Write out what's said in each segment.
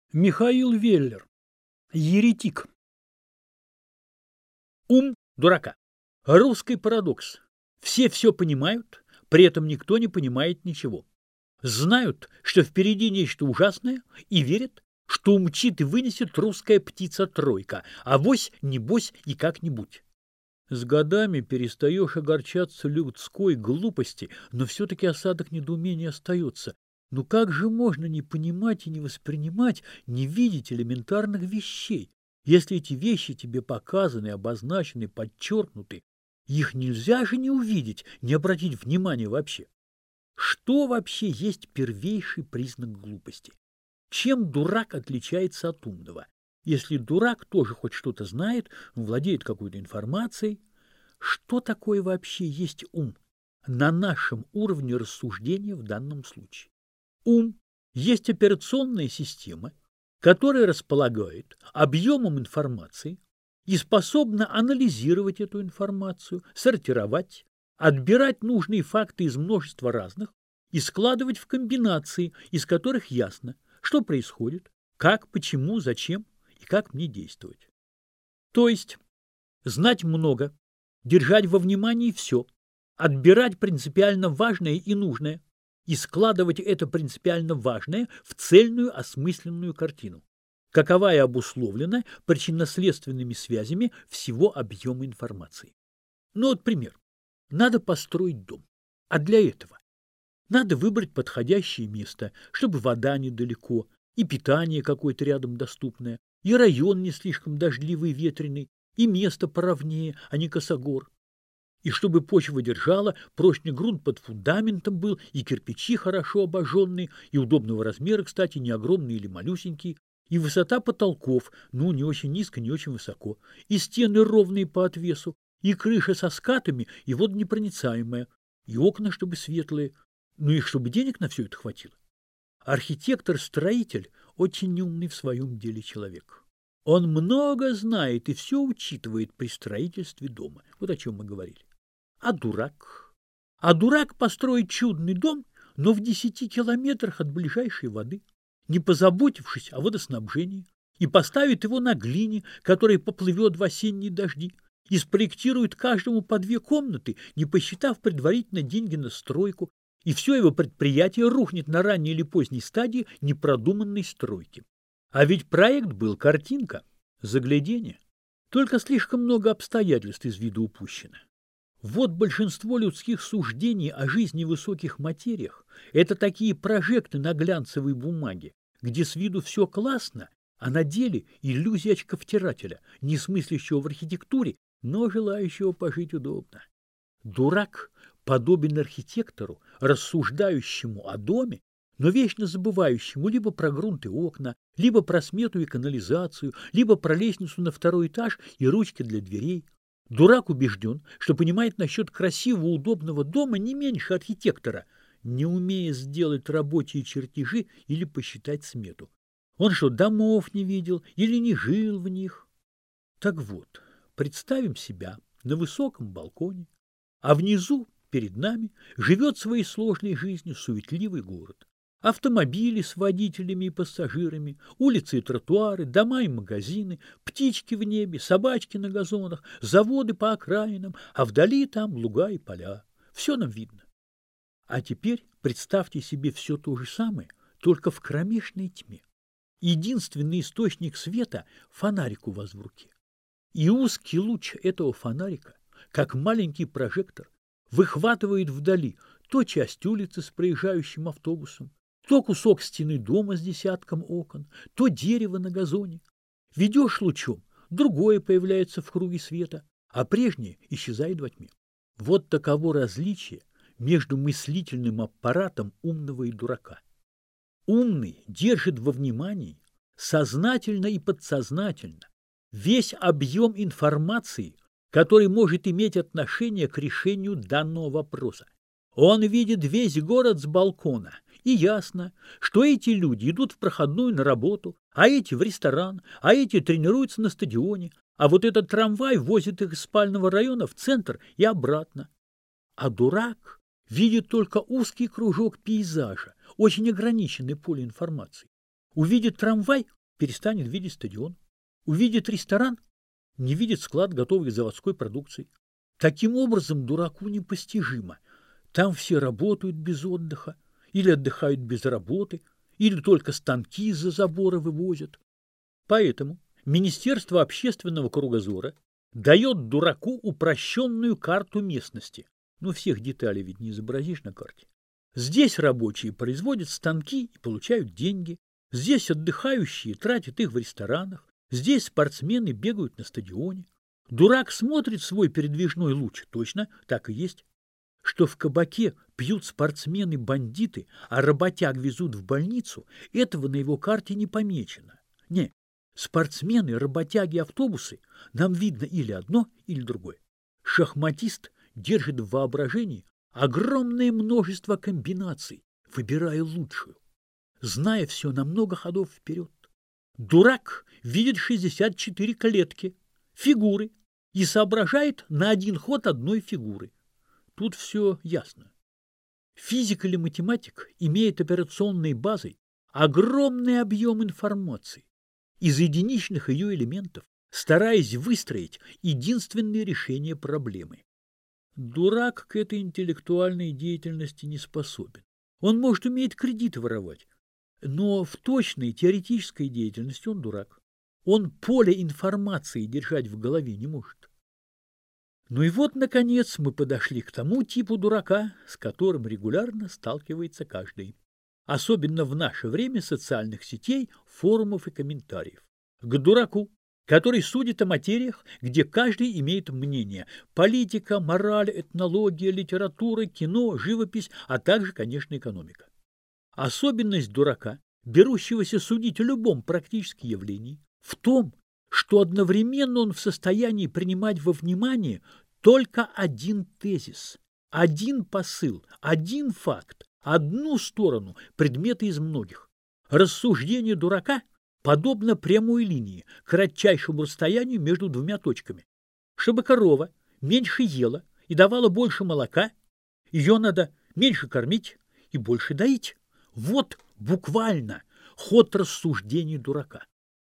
Михаил Веллер. Еретик. Ум дурака. Русский парадокс. Все понимают, при этом никто не понимает ничего. Знают, что впереди нечто ужасное, и верят, что умчит и вынесет русская птица-тройка, авось, небось и как-нибудь. С годами перестаешь огорчаться людской глупости, но все-таки осадок недоумения остается. Ну как же можно не понимать и не воспринимать, не видеть элементарных вещей? Если эти вещи тебе показаны, обозначены, подчеркнуты, их нельзя же не увидеть, не обратить внимания вообще. Что вообще есть первейший признак глупости? Чем дурак отличается от умного? Если дурак тоже хоть что-то знает, владеет какой-то информацией, что такое вообще есть ум на нашем уровне рассуждения в данном случае? Ум есть операционная система, которая располагает объемом информации и способна анализировать эту информацию, сортировать, отбирать нужные факты из множества разных и складывать в комбинации, из которых ясно, что происходит, как, почему, зачем и как мне действовать. То есть знать много, держать во внимании все, отбирать принципиально важное и нужное и складывать это принципиально важное в цельную осмысленную картину, каковая обусловлена причинно-следственными связями всего объема информации. Ну вот пример. Надо построить дом, а для этого надо выбрать подходящее место, чтобы вода недалеко, и питание какое-то рядом доступное, и район не слишком дождливый и ветреный, и место поровнее, а не косогор. И чтобы почва держала, прочный грунт под фундаментом был, и кирпичи хорошо обожженные, и удобного размера, кстати, не огромные или малюсенькие, и высота потолков, ну, не очень низко, не очень высоко, и стены ровные по отвесу, и крыша со скатами, и водонепроницаемая, и окна, чтобы светлые, ну и чтобы денег на все это хватило. Архитектор-строитель очень неумный в своем деле человек. Он много знает и все учитывает при строительстве дома. Вот о чем мы говорили. А дурак? А дурак построит чудный дом, но в 10 километрах от ближайшей воды, не позаботившись о водоснабжении, и поставит его на глине, которая поплывет в осенние дожди, и спроектирует каждому по 2 комнаты, не посчитав предварительно деньги на стройку, и все его предприятие рухнет на ранней или поздней стадии непродуманной стройки. А ведь проект был картинка, загляденье, только слишком много обстоятельств из виду упущено. Вот большинство людских суждений о жизни в высоких материях – это такие прожекты на глянцевой бумаге, где с виду все классно, а на деле иллюзия очковтирателя, не смыслящего в архитектуре, но желающего пожить удобно. Дурак подобен архитектору, рассуждающему о доме, но вечно забывающему либо про грунт и окна, либо про смету и канализацию, либо про лестницу на 2-й этаж и ручки для дверей. Дурак убежден, что понимает насчет красивого, удобного дома не меньше архитектора, не умея сделать рабочие чертежи или посчитать смету. Он что, домов не видел или не жил в них? Так вот, представим себя на высоком балконе, а внизу, перед нами, живет своей сложной жизнью суетливый город. Автомобили с водителями и пассажирами, улицы и тротуары, дома и магазины, птички в небе, собачки на газонах, заводы по окраинам, а вдали там луга и поля. Все нам видно. А теперь представьте себе все то же самое, только в кромешной тьме. Единственный источник света – фонарик у вас в руке. И узкий луч этого фонарика, как маленький прожектор, выхватывает вдали то часть улицы с проезжающим автобусом, то кусок стены дома с десятком окон, то дерево на газоне. Ведешь лучом, другое появляется в круге света, а прежнее исчезает во тьме. Вот таково различие между мыслительным аппаратом умного и дурака. Умный держит во внимании сознательно и подсознательно весь объем информации, который может иметь отношение к решению данного вопроса. Он видит весь город с балкона, и ясно, что эти люди идут в проходную на работу, а эти в ресторан, а эти тренируются на стадионе, а вот этот трамвай возит их из спального района в центр и обратно. А дурак видит только узкий кружок пейзажа, очень ограниченное поле информации. Увидит трамвай перестанет видеть стадион. Увидит ресторан, не видит склад готовой заводской продукции. Таким образом, дураку непостижимо. Там все работают без отдыха, или отдыхают без работы, или только станки из-за забора вывозят. Поэтому Министерство общественного кругозора дает дураку упрощенную карту местности. Но всех деталей ведь не изобразишь на карте. Здесь рабочие производят станки и получают деньги. Здесь отдыхающие тратят их в ресторанах. Здесь спортсмены бегают на стадионе. Дурак смотрит свой передвижной луч. Точно, так и есть. Что в кабаке пьют спортсмены-бандиты, а работяг везут в больницу, этого на его карте не помечено. Не, спортсмены, работяги, автобусы нам видно или одно, или другое. Шахматист держит в воображении огромное множество комбинаций, выбирая лучшую, зная все на много ходов вперед. Дурак видит 64 клетки, фигуры и соображает на один ход одной фигуры. Тут все ясно. Физик или математик имеет операционной базой огромный объем информации из единичных ее элементов, стараясь выстроить единственное решение проблемы. Дурак к этой интеллектуальной деятельности не способен. Он может уметь кредиты воровать, но в точной теоретической деятельности он дурак. Он поле информации держать в голове не может. Ну и вот, наконец, мы подошли к тому типу дурака, с которым регулярно сталкивается каждый. Особенно в наше время социальных сетей, форумов и комментариев. К дураку, который судит о материях, где каждый имеет мнение. Политика, мораль, этнология, литература, кино, живопись, а также, конечно, экономика. Особенность дурака, берущегося судить о любом практически явлении, в том, что одновременно он в состоянии принимать во внимание только один тезис, один посыл, один факт, одну сторону предмета из многих. Рассуждение дурака подобно прямой линии, кратчайшему расстоянию между двумя точками. Чтобы корова меньше ела и давала больше молока, ее надо меньше кормить и больше доить. Вот буквально ход рассуждений дурака.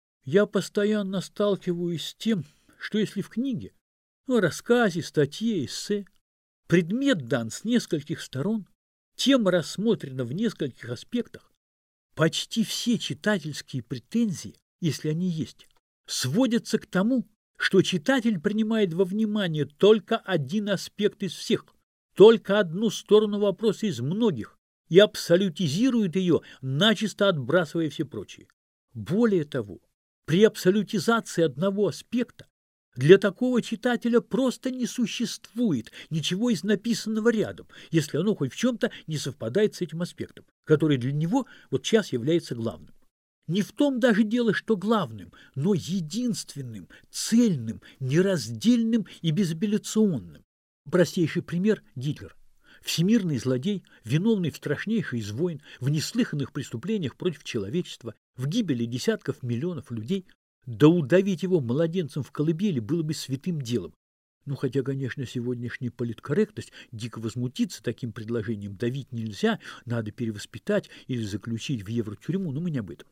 Я постоянно сталкиваюсь с тем, что если в книге, рассказе, статье, эссе предмет дан с нескольких сторон, тема рассмотрена в нескольких аспектах, почти все читательские претензии, если они есть, сводятся к тому, что читатель принимает во внимание только один аспект из всех, только одну сторону вопроса из многих и абсолютизирует ее, начисто отбрасывая все прочие. Более того, при абсолютизации одного аспекта для такого читателя просто не существует ничего из написанного рядом, если оно хоть в чем-то не совпадает с этим аспектом, который для него вот сейчас является главным. Не в том даже дело, что главным, но единственным, цельным, нераздельным и безапелляционным. Простейший пример – Гитлер. Всемирный злодей, виновный в страшнейшей из войн, в неслыханных преступлениях против человечества, в гибели десятков миллионов людей, да удавить его младенцем в колыбели было бы святым делом. Ну, хотя, конечно, сегодняшняя политкорректность дико возмутится таким предложением. Давить нельзя, надо перевоспитать или заключить в евротюрьму, но мы не об этом.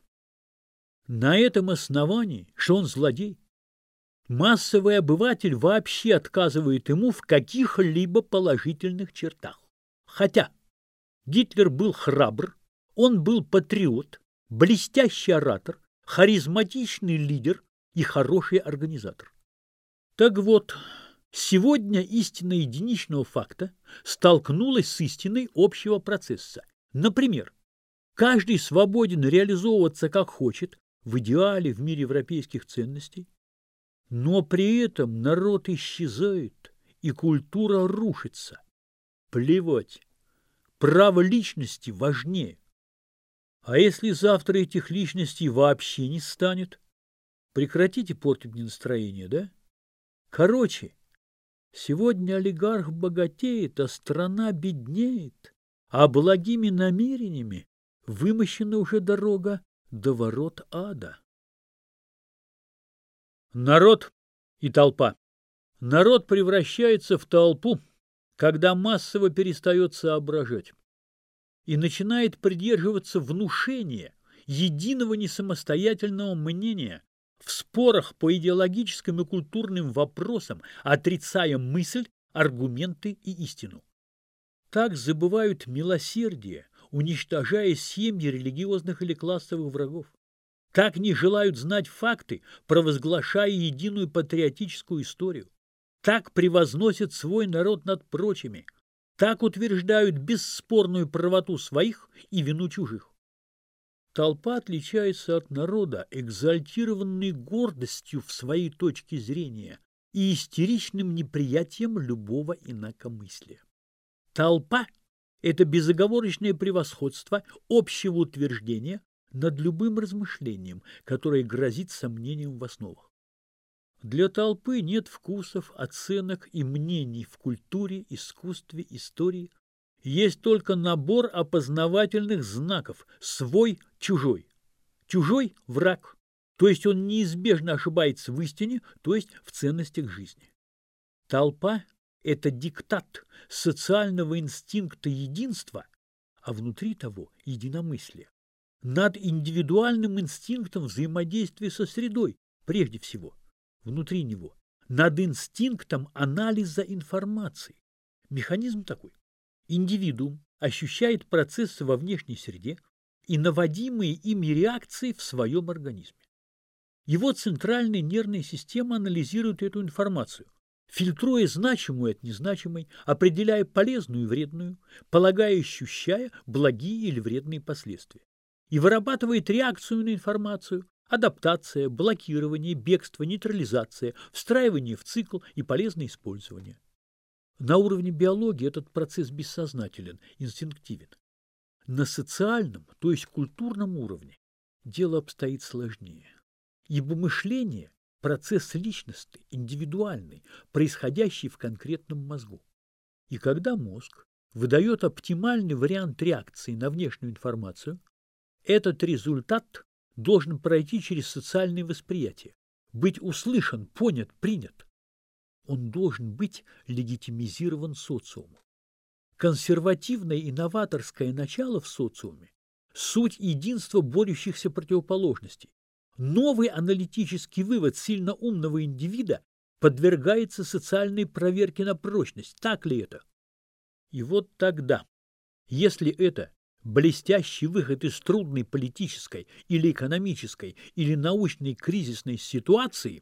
На этом основании, что он злодей, массовый обыватель вообще отказывает ему в каких-либо положительных чертах. Хотя Гитлер был храбр, он был патриот, блестящий оратор, харизматичный лидер и хороший организатор. Так вот, сегодня истина единичного факта столкнулась с истиной общего процесса. Например, каждый свободен реализовываться как хочет в идеале в мире европейских ценностей, но при этом народ исчезает и культура рушится. Плевать, право личности важнее. А если завтра этих личностей вообще не станет? Прекратите портить мне настроение, да? Короче, сегодня олигарх богатеет, а страна беднеет, а благими намерениями вымощена уже дорога до ворот ада. Народ и толпа. Народ превращается в толпу, когда массово перестает соображать и начинает придерживаться внушения единого несамостоятельного мнения, в спорах по идеологическим и культурным вопросам, отрицая мысль, аргументы и истину. Так забывают милосердие, уничтожая семьи религиозных или классовых врагов. Так не желают знать факты, провозглашая единую патриотическую историю. Так превозносят свой народ над прочими. Так утверждают бесспорную правоту своих и вину чужих. Толпа отличается от народа экзальтированной гордостью в своей точке зрения и истеричным неприятием любого инакомыслия. Толпа – это безоговорочное превосходство общего утверждения над любым размышлением, которое грозит сомнением в основах. Для толпы нет вкусов, оценок и мнений в культуре, искусстве, истории. Есть только набор опознавательных знаков – свой, чужой. Чужой – враг, то есть он неизбежно ошибается в истине, то есть в ценностях жизни. Толпа – это диктат социального инстинкта единства, а внутри того – единомыслия. Над индивидуальным инстинктом взаимодействия со средой, прежде всего, внутри него, над инстинктом анализа информации. Механизм такой. Индивидуум ощущает процессы во внешней среде и наводимые ими реакции в своем организме. Его центральная нервная система анализирует эту информацию, фильтруя значимую от незначимой, определяя полезную и вредную, полагая и ощущая благие или вредные последствия. И вырабатывает реакцию на информацию, адаптация, блокирование, бегство, нейтрализация, встраивание в цикл и полезное использование. На уровне биологии этот процесс бессознателен, инстинктивен. На социальном, то есть культурном уровне, дело обстоит сложнее. Ибо мышление – процесс личностный, индивидуальный, происходящий в конкретном мозгу. И когда мозг выдает оптимальный вариант реакции на внешнюю информацию, этот результат должен пройти через социальное восприятие, быть услышан, понят, принят. Он должен быть легитимизирован социумом. Консервативное и новаторское начало в социуме – суть единства борющихся противоположностей. Новый аналитический вывод сильно умного индивида подвергается социальной проверке на прочность. Так ли это? И вот тогда, если это блестящий выход из трудной политической или экономической или научной кризисной ситуации,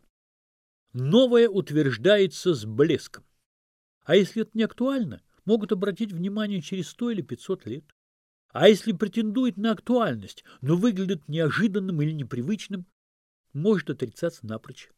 новое утверждается с блеском. А если это не актуально, могут обратить внимание через 100 или 500 лет. А если претендует на актуальность, но выглядит неожиданным или непривычным, может отрицаться напрочь.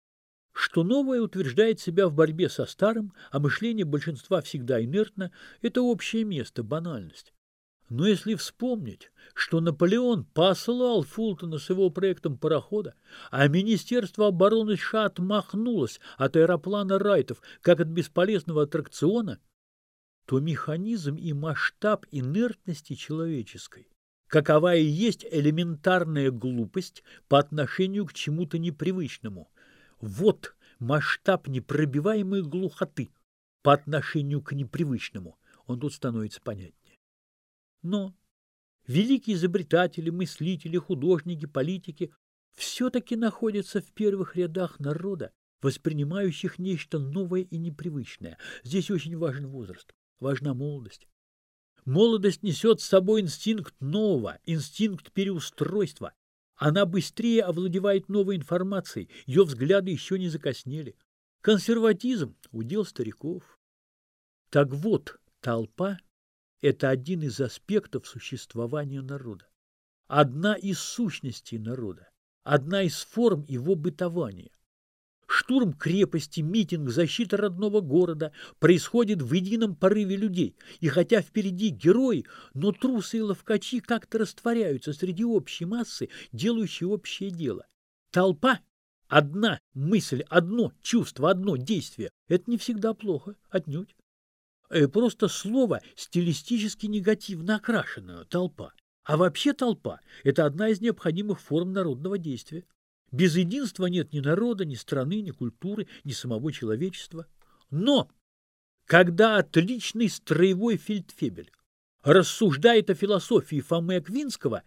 Что новое утверждает себя в борьбе со старым, а мышление большинства всегда инертно, это общее место, банальность. Но если вспомнить, что Наполеон посылал Фултона с его проектом парохода, а Министерство обороны США отмахнулось от аэроплана Райтов как от бесполезного аттракциона, то механизм и масштаб инертности человеческой, какова и есть элементарная глупость по отношению к чему-то непривычному, вот масштаб непробиваемой глухоты по отношению к непривычному, он тут становится понятнее. Но великие изобретатели, мыслители, художники, политики все-таки находятся в первых рядах народа, воспринимающих нечто новое и непривычное. Здесь очень важен возраст, важна молодость. Молодость несет с собой инстинкт нового, инстинкт переустройства. Она быстрее овладевает новой информацией, ее взгляды еще не закоснели. Консерватизм – удел стариков. Так вот, толпа – это один из аспектов существования народа, одна из сущностей народа, одна из форм его бытования. Штурм крепости, митинг, защита родного города происходит в едином порыве людей, и хотя впереди герои, но трусы и ловкачи как-то растворяются среди общей массы, делающей общее дело. Толпа – одна мысль, одно чувство, одно действие. Это не всегда плохо, отнюдь. Просто слово стилистически негативно окрашено – толпа. А вообще толпа – это одна из необходимых форм народного действия. Без единства нет ни народа, ни страны, ни культуры, ни самого человечества. Но когда отличный строевой фельдфебель рассуждает о философии Фомы Аквинского,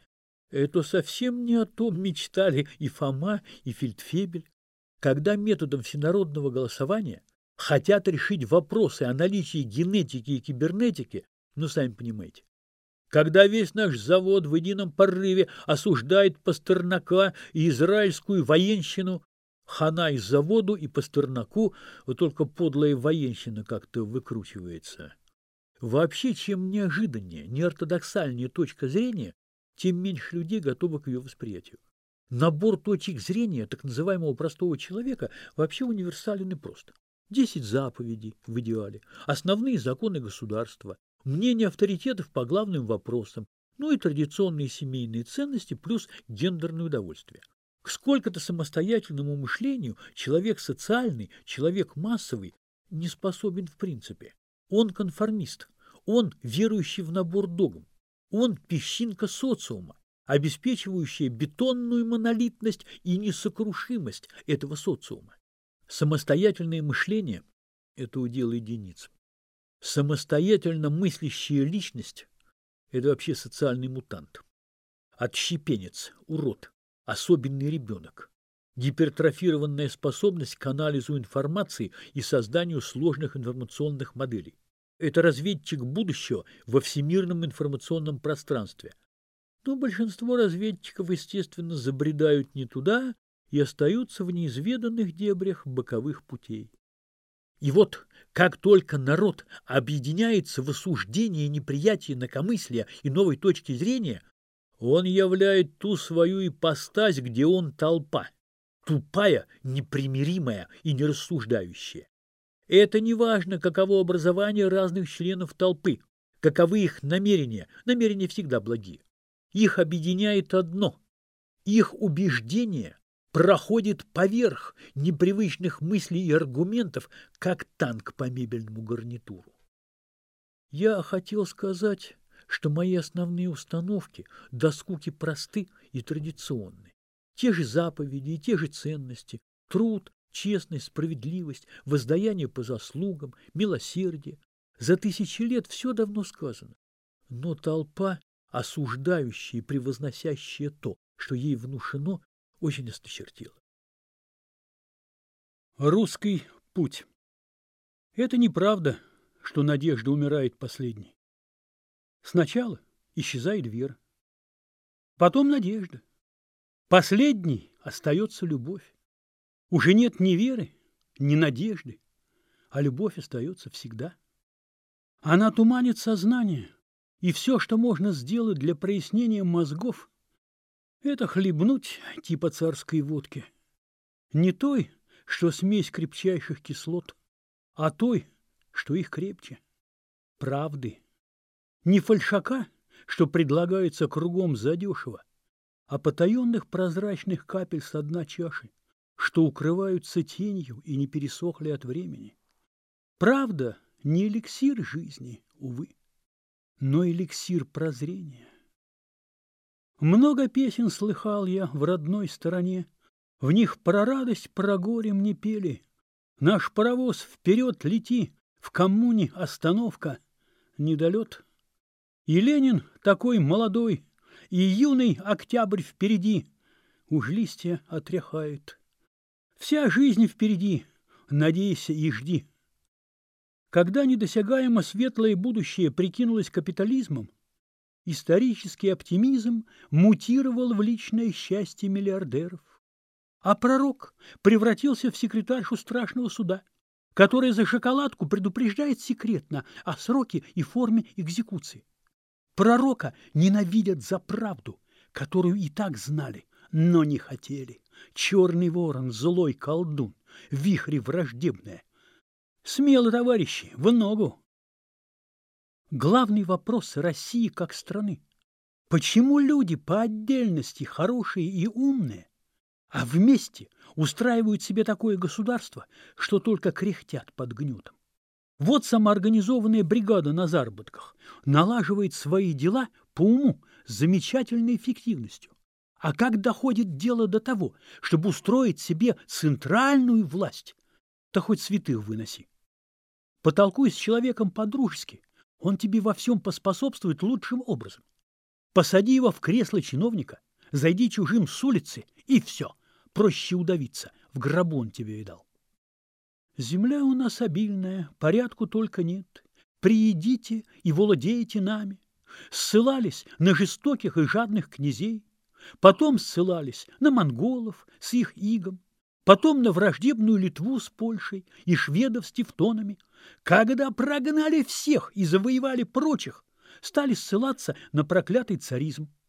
Это совсем не о том мечтали и Фома, и Фельдфебель, когда методом всенародного голосования хотят решить вопросы о наличии генетики и кибернетики, ну, сами понимаете. Когда весь наш завод в едином порыве осуждает Пастернака и израильскую военщину, хана и заводу, и Пастернаку, вот только подлая военщина как-то выкручивается. Вообще, чем неожиданнее, неортодоксальнее точка зрения, тем меньше людей готовы к ее восприятию. Набор точек зрения так называемого простого человека вообще универсален и прост. 10 заповедей в идеале, основные законы государства, мнения авторитетов по главным вопросам, ну и традиционные семейные ценности плюс гендерное удовольствие. К сколько-то самостоятельному мышлению человек социальный, человек массовый не способен в принципе. Он конформист, он верующий в набор догм, он песчинка социума, обеспечивающая бетонную монолитность и несокрушимость этого социума. Самостоятельное мышление – это удел единиц. Самостоятельно мыслящая личность – это вообще социальный мутант. Отщепенец, урод, особенный ребенок. Гипертрофированная способность к анализу информации и созданию сложных информационных моделей. Это разведчик будущего во всемирном информационном пространстве. Но большинство разведчиков, естественно, забредают не туда и остаются в неизведанных дебрях боковых путей. И вот, как только народ объединяется в осуждении, неприятии, инакомыслия и новой точки зрения, он являет ту свою ипостась, где он толпа, тупая, непримиримая и нерассуждающая. Это не важно, каково образование разных членов толпы, каковы их намерения, намерения всегда благие. Их объединяет одно – их убеждение проходит поверх непривычных мыслей и аргументов, как танк по мебельному гарнитуру. Я хотел сказать, что мои основные установки до скуки просты и традиционны. Те же заповеди и те же ценности, труд, честность, справедливость, воздаяние по заслугам, милосердие. За тысячи лет все давно сказано. Но толпа, осуждающая и превозносящая то, что ей внушено, очень осточертела. Русский путь. Это неправда, что надежда умирает последней. Сначала исчезает вера, потом надежда. Последней остается любовь. Уже нет ни веры, ни надежды, а любовь остается всегда. Она туманит сознание, и все, что можно сделать для прояснения мозгов, это хлебнуть типа царской водки. Не той, что смесь крепчайших кислот, а той, что их крепче. Правды. Не фальшака, что предлагается кругом задешево, а потаенных прозрачных капель со дна чаши, что укрываются тенью и не пересохли от времени. Правда не эликсир жизни, увы, но эликсир прозрения. Много песен слыхал я в родной стороне, в них про радость, про горе мне пели. Наш паровоз вперед лети, в коммуне остановка, недолет. И Ленин такой молодой, и юный октябрь впереди, уж листья отряхает. Вся жизнь впереди, надейся и жди. Когда недосягаемо светлое будущее прикинулось капитализмом, исторический оптимизм мутировал в личное счастье миллиардеров. А пророк превратился в секретаршу страшного суда, которая за шоколадку предупреждает секретно о сроке и форме экзекуции. Пророка ненавидят за правду, которую и так знали, но не хотели. Черный ворон, злой колдун, вихри враждебные. Смело, товарищи, в ногу. Главный вопрос России как страны. Почему люди по отдельности хорошие и умные, а вместе устраивают себе такое государство, что только кряхтят под гнетом? Вот самоорганизованная бригада на заработках налаживает свои дела по уму с замечательной эффективностью. А как доходит дело до того, чтобы устроить себе центральную власть, то хоть святых выноси. Потолкуй с человеком по-дружески, он тебе во всем поспособствует лучшим образом. Посади его в кресло чиновника, Зайди чужим с улицы, и все. Проще удавиться. В гробу он тебе видал. Земля у нас обильная, порядку только нет. Приедите и владеете нами. Ссылались на жестоких и жадных князей, потом ссылались на монголов с их игом, потом на враждебную Литву с Польшей и шведов с тевтонами. Когда прогнали всех и завоевали прочих, стали ссылаться на проклятый царизм.